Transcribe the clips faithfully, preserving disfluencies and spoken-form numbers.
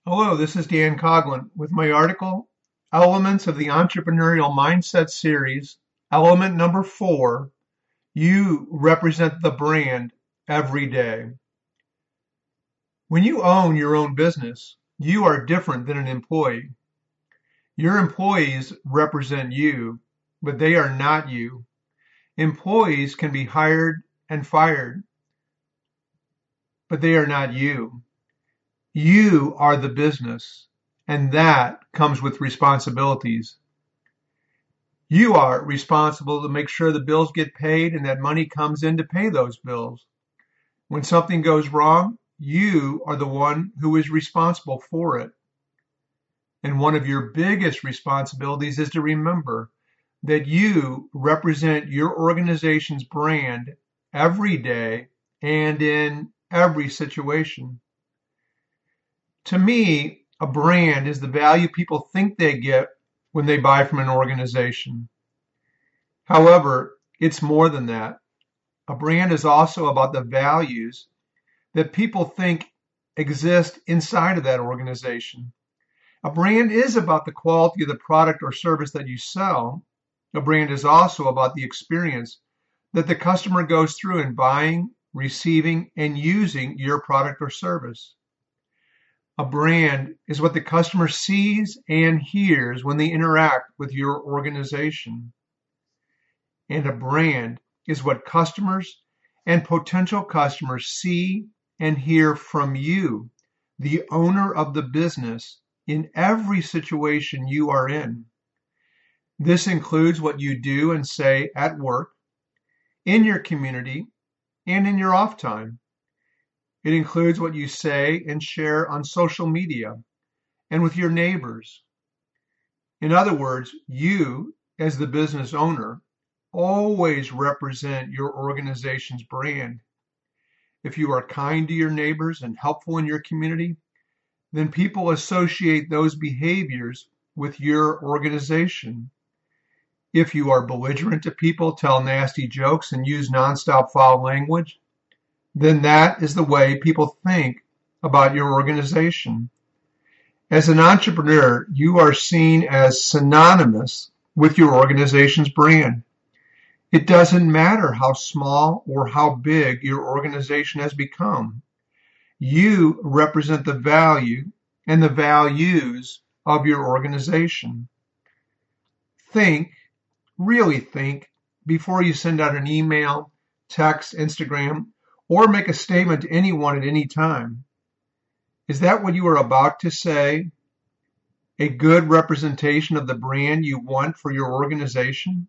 Hello, this is Dan Coughlin with my article, Elements of the Entrepreneurial Mindset Series, element number four, You Represent the Brand Every Day. When you own your own business, you are different than an employee. Your employees represent you, but they are not you. Employees can be hired and fired, but they are not you. You are the business, and that comes with responsibilities. You are responsible to make sure the bills get paid and that money comes in to pay those bills. When something goes wrong, you are the one who is responsible for it. And one of your biggest responsibilities is to remember that you represent your organization's brand every day and in every situation. To me, a brand is the value people think they get when they buy from an organization. However, it's more than that. A brand is also about the values that people think exist inside of that organization. A brand is about the quality of the product or service that you sell. A brand is also about the experience that the customer goes through in buying, receiving, and using your product or service. A brand is what the customer sees and hears when they interact with your organization. And a brand is what customers and potential customers see and hear from you, the owner of the business, in every situation you are in. This includes what you do and say at work, in your community, and in your off time. It includes what you say and share on social media and with your neighbors. In other words, you, as the business owner, always represent your organization's brand. If you are kind to your neighbors and helpful in your community, then people associate those behaviors with your organization. If you are belligerent to people, tell nasty jokes, and use nonstop foul language, then that is the way people think about your organization. As an entrepreneur, you are seen as synonymous with your organization's brand. It doesn't matter how small or how big your organization has become. You represent the value and the values of your organization. Think, really think, before you send out an email, text, Instagram, or make a statement to anyone at any time. Is that what you are about to say? A good representation of the brand you want for your organization?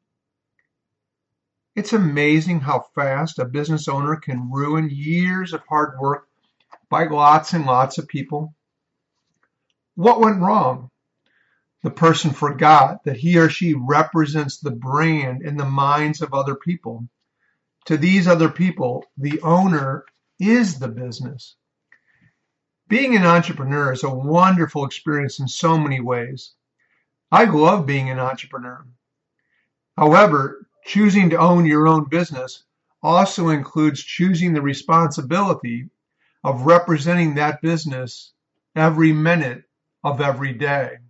It's amazing how fast a business owner can ruin years of hard work by lots and lots of people. What went wrong? The person forgot that he or she represents the brand in the minds of other people. To these other people, the owner is the business. Being an entrepreneur is a wonderful experience in so many ways. I love being an entrepreneur. However, choosing to own your own business also includes choosing the responsibility of representing that business every minute of every day.